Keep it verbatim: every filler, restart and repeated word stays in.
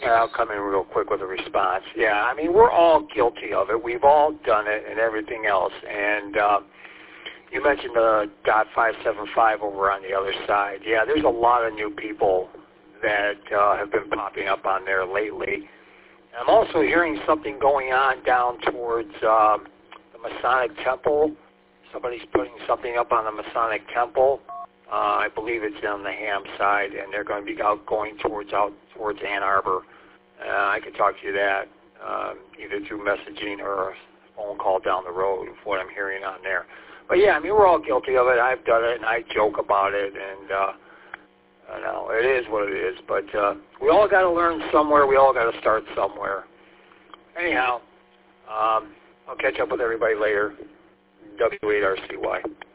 I'll come in real quick with a response. Yeah, I mean, we're all guilty of it. We've all done it and everything else. And uh, you mentioned the dot five seven five over on the other side. Yeah, there's a lot of new people that uh, have been popping up on there lately. I'm also hearing something going on down towards um, the Masonic Temple. Somebody's putting something up on the Masonic Temple. Uh, I believe it's on the Ham side, and they're going to be out going towards out towards Ann Arbor. Uh, I could talk to you that um, either through messaging or a phone call down the road of what I'm hearing on there. But yeah, I mean, we're all guilty of it. I've done it, and I joke about it, and uh, I know it is what it is. But uh, we all got to learn somewhere. We all got to start somewhere. Anyhow, um, I'll catch up with everybody later. W eight R C Y.